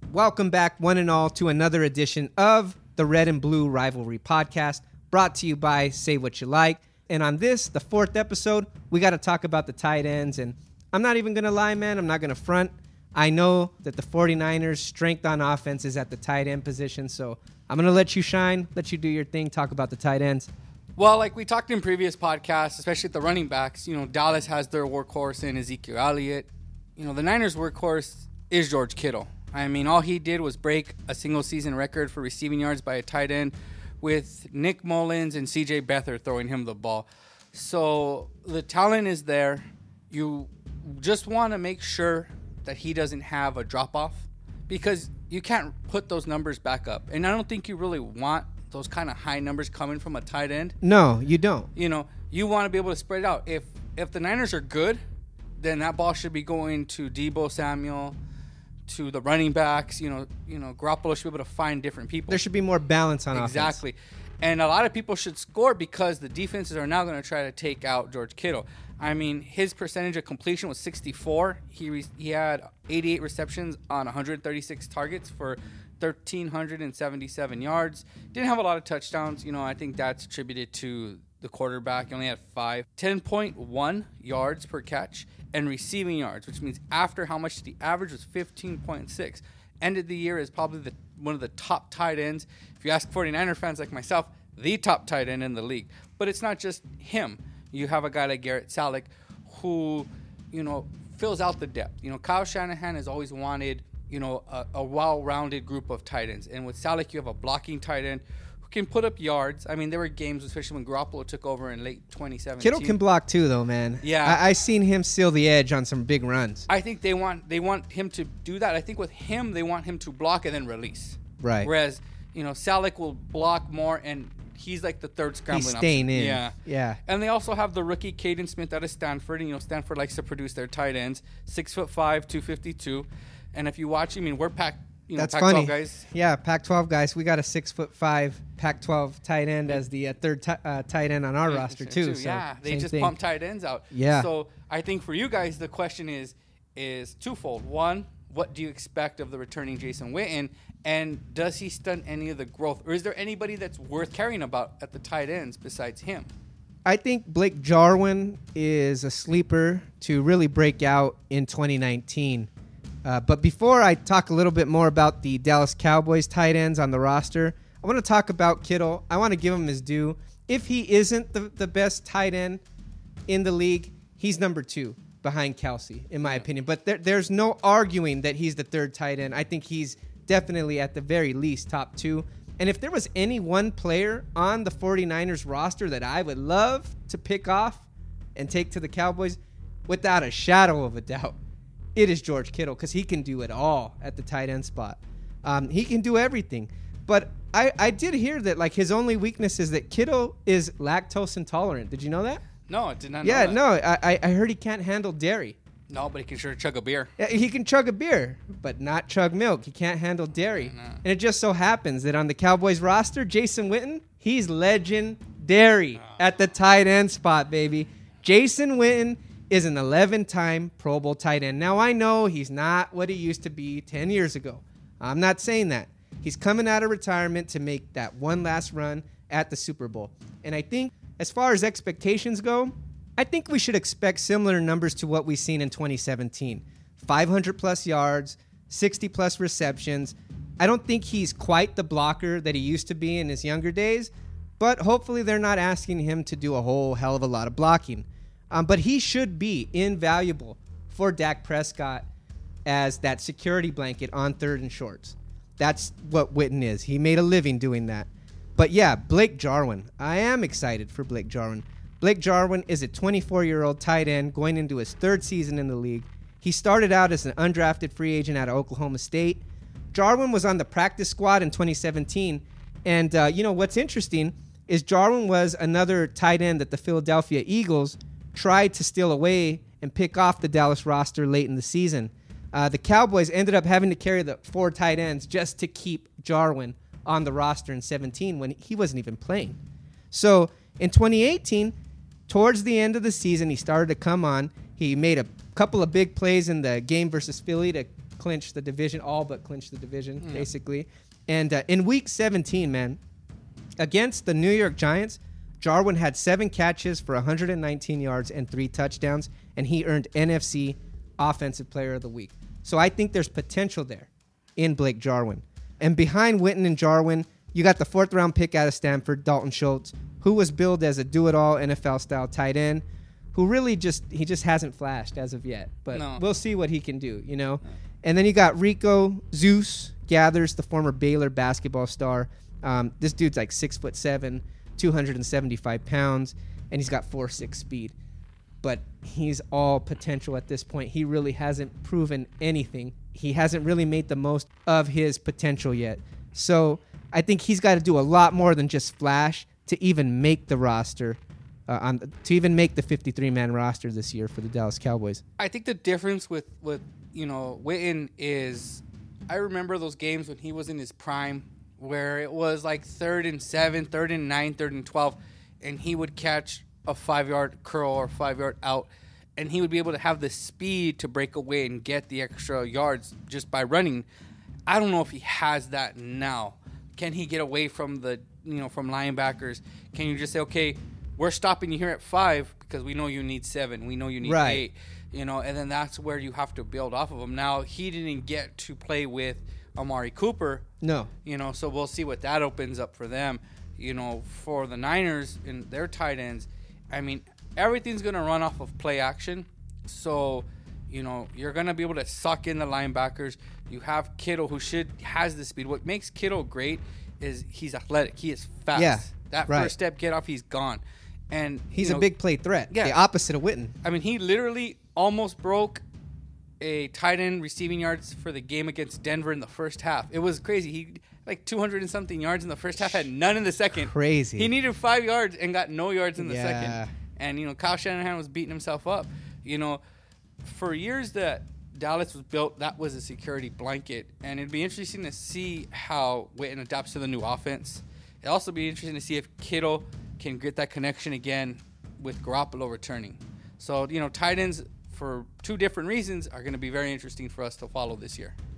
Welcome back, one and all, to another edition of the Red and Blue Rivalry Podcast, brought to you by Say What You Like. And on this, the fourth episode, we got to talk about the tight ends. And I'm not even going to lie, man. I'm not going to front. I know that the 49ers' strength on offense is at the tight end position, so I'm going to let you shine, let you do your thing, talk about the tight ends. Well, like we talked in previous podcasts, especially at the running backs, Dallas has their workhorse in Ezekiel Elliott. The Niners' workhorse is George Kittle. I mean, all he did was break a single-season record for receiving yards by a tight end with Nick Mullins and C.J. Beathard throwing him the ball. So the talent is there. You just want to make sure that he doesn't have a drop-off because you can't put those numbers back up. And I don't think you really want those kind of high numbers coming from a tight end. No, you don't. You want to be able to spread it out. If the Niners are good, then that ball should be going to Deebo Samuel, to the running backs. Garoppolo should be able to find different people. There should be more balance on offense. Exactly. And a lot of people should score because the defenses are now going to try to take out George Kittle. I mean, his percentage of completion was 64. He had 88 receptions on 136 targets for 1,377 yards. Didn't have a lot of touchdowns. I think that's attributed to the quarterback. He only had 5. 10.1 yards per catch and receiving yards, which means after how much the average was 15.6. Ended the year as probably one of the top tight ends. If you ask 49er fans like myself, the top tight end in the league. But it's not just him. You have a guy like Garrett Salek who, fills out the depth. Kyle Shanahan has always wanted, a well-rounded group of tight ends. And with Salek, you have a blocking tight end who can put up yards. I mean, there were games, especially when Garoppolo took over in late 2017. Kittle can block too, though, man. Yeah. I seen him seal the edge on some big runs. I think they want him to do that. I think with him, they want him to block and then release. Right. Whereas, Salek will block more, and he's like the third scrambling He's staying option. in. Yeah. And they also have the rookie Caden Smith out of Stanford. And, Stanford likes to produce their tight ends. 6'5", 252. And if you watch, we're Pac. That's Pac-12 funny. guys. Yeah, Pac-12 guys. We got a 6'5" Pac-12 tight end as the third tight end on our roster too. So yeah, they just thing. pump tight ends out. Yeah. So I think for you guys, the question is twofold. One, what do you expect of the returning Jason Witten, and does he stunt any of the growth, or is there anybody that's worth caring about at the tight ends besides him? I think Blake Jarwin is a sleeper to really break out in 2019. But before I talk a little bit more about the Dallas Cowboys tight ends on the roster, I want to talk about Kittle. I want to give him his due. If he isn't the best tight end in the league, he's number 2 behind Kelsey, in my opinion. But there's no arguing that he's the third tight end. I think he's definitely at the very least top 2. And if there was any one player on the 49ers roster that I would love to pick off and take to the Cowboys, without a shadow of a doubt, it is George Kittle, because he can do it all at the tight end spot. He can do everything. But I did hear that his only weakness is that Kittle is lactose intolerant. Did you know that? No, I did not know Yeah, that. no. I heard he can't handle dairy. No, but he can sure chug a beer. Yeah, he can chug a beer, but not chug milk. He can't handle dairy. No. And it just so happens that on the Cowboys roster, Jason Witten, he's legendary at the tight end spot, baby. Jason Witten is an 11-time Pro Bowl tight end. Now, I know he's not what he used to be 10 years ago. I'm not saying that. He's coming out of retirement to make that one last run at the Super Bowl. And I think as far as expectations go, I think we should expect similar numbers to what we've seen in 2017. 500-plus yards, 60-plus receptions. I don't think he's quite the blocker that he used to be in his younger days, but hopefully they're not asking him to do a whole hell of a lot of blocking. But he should be invaluable for Dak Prescott as that security blanket on third and shorts. That's what Witten is. He made a living doing that. But yeah, Blake Jarwin. I am excited for Blake Jarwin. Blake Jarwin is a 24-year-old tight end going into his third season in the league. He started out as an undrafted free agent out of Oklahoma State. Jarwin was on the practice squad in 2017. And, what's interesting is Jarwin was another tight end that the Philadelphia Eagles tried to steal away and pick off the Dallas roster late in the season. The Cowboys ended up having to carry the 4 tight ends just to keep Jarwin on the roster in 17 when he wasn't even playing. So in 2018, towards the end of the season, he started to come on. He made a couple of big plays in the game versus Philly to clinch the division, all but clinch the division, basically. And in week 17, man, against the New York Giants, Jarwin had 7 catches for 119 yards and 3 touchdowns, and he earned NFC Offensive Player of the Week. So I think there's potential there in Blake Jarwin. And behind Witten and Jarwin, you got the 4th-round pick out of Stanford, Dalton Schultz, who was billed as a do-it-all NFL-style tight end, who really just hasn't flashed as of yet. But we'll see what he can do, you know. And then you got Rico Zeus Gathers, the former Baylor basketball star. This dude's like 6'7", 275 pounds, and he's got 4.6 speed. But he's all potential at this point. He really hasn't proven anything. He hasn't really made the most of his potential yet. So I think he's got to do a lot more than just flash to even make the roster, to even make the 53-man roster this year for the Dallas Cowboys. I think the difference with Witten is, I remember those games when he was in his prime, where it was like 3rd and 7, 3rd and 9, 3rd and 12, and he would catch a 5-yard curl or 5-yard out, and he would be able to have the speed to break away and get the extra yards just by running. I don't know if he has that now. Can he get away from from linebackers? Can you just say, okay, we're stopping you here at 5 because we know you need 7, we know you need 8, and then that's where you have to build off of him. Now, he didn't get to play with Amari Cooper. No. So we'll see what that opens up for them. For the Niners and their tight ends, I mean, everything's going to run off of play action. So, you're going to be able to suck in the linebackers. You have Kittle, who has the speed. What makes Kittle great is he's athletic. He is fast. Yeah, that first step get off, he's gone. And he's a big play threat. Yeah. The opposite of Witten. I mean, he literally almost broke a tight end receiving yards for the game against Denver in the first half. It was crazy. He like 200 and something yards in the first half, had none in the second. Crazy. He needed 5 yards and got no yards in the second. And Kyle Shanahan was beating himself up. For years that Dallas was built, that was a security blanket, and it'd be interesting to see how Witten adapts to the new offense. It'd also be interesting to see if Kittle can get that connection again with Garoppolo returning. So, tight ends, for 2 different reasons, are going to be very interesting for us to follow this year.